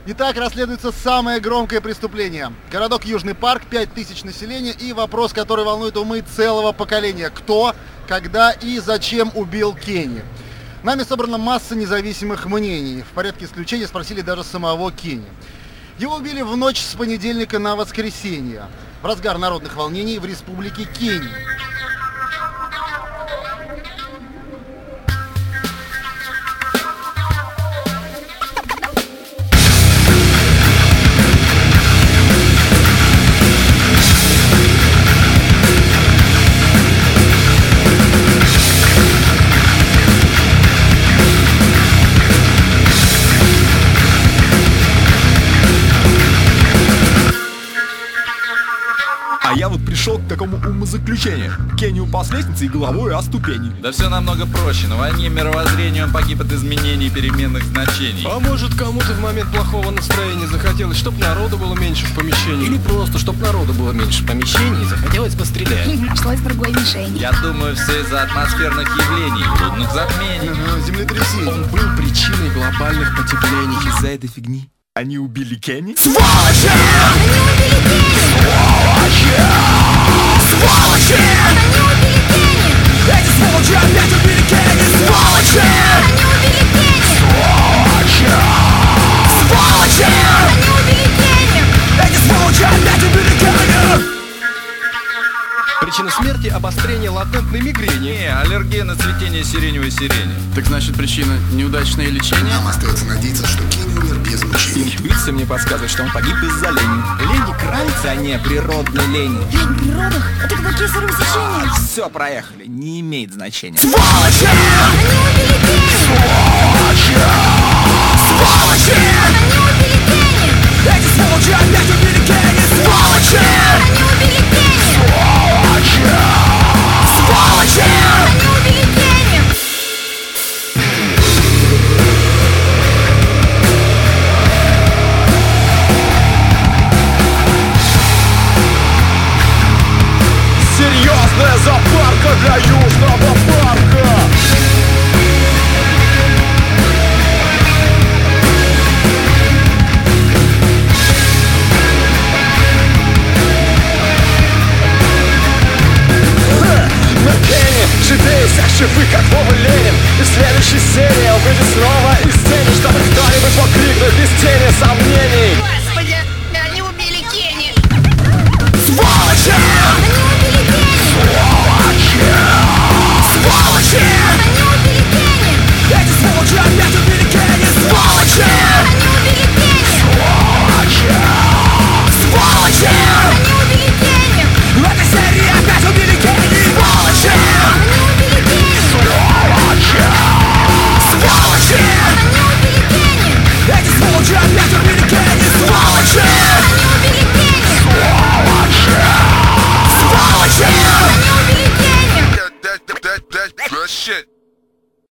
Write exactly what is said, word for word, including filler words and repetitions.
Итак, расследуется самое громкое преступление. Городок Южный Парк, пять тысяч населения и вопрос, который волнует умы целого поколения. Кто, когда и зачем убил Кенни? Нами собрана масса независимых мнений. В порядке исключения спросили даже самого Кенни. Его убили в ночь с понедельника на воскресенье, в разгар народных волнений в республике Кенни. А я вот пришел к такому умозаключению. Кенни упал с лестницы и головой о ступени. Да все намного проще. На войне мировоззрения он погиб от изменений переменных значений. А может, кому-то в момент плохого настроения захотелось, чтоб народу было меньше в помещении? Или просто, чтоб народу было меньше в помещении и захотелось пострелять? Или нашлось другой мишени. Я думаю, все из-за атмосферных явлений, лунных затмений. Ага, землетрясение. Он был причиной глобальных потеплений. Из-за этой фигни они убили Кенни? Сволочи! Они убили Кенни! Сволочи! Сволочи! Они убили Кенни! Эти сволочи опять убили Кенни! Сволочи! Они убили Кенни! Сволочи! Сволочи! Они убили Кенни! Эти сволочи опять убили Кенни! Причина смерти – обострение латентной мигрени. Не, аллергия на цветение сиреневой сирени. Так значит, причина – неудачное лечение? Нам остается надеяться, что Кенни умер без мучений. Интуиция мне подсказывает, что он погиб из-за лени. Лени крайца, а не природной лени. Лень при родах – это когда кесарево сечение. Все, проехали, не имеет значения. Сволочи! Они убили Кенни! Сволочи! Сволочи! Они убили Кенни! Эти сволочи опять убили Кенни! Сволочи! Они убили Кенни! Сволочи! Сволочи! Они убили Кенни! Серьезная запарка для Южного парка! На Кенни живее всех живых, как Вова Ленин. И в следующей серии он выйдет снова из тени, чтобы кто-нибудь мог крикнуть без тени сомнений. Господи, они убили Кенни! Сволочи! Они убили Кенни! Сволочи! Сволочи! Они убили Кенни! Эти сволочи опять убили Кенни! Сволочи! Они убили Кенни! Сволочи! Сволочи! Они убили Кенни! В этой серии опять убили Кенни! Сволочи! Они убили Кенни! Сволочи! Сволочи! Они убили Кенни! Эти сволочи опять убили Кенни! Сволочи! Они убили Кенни! Сволочи! Сволочи! Они убили Кенни! That, that, that, that, that shit.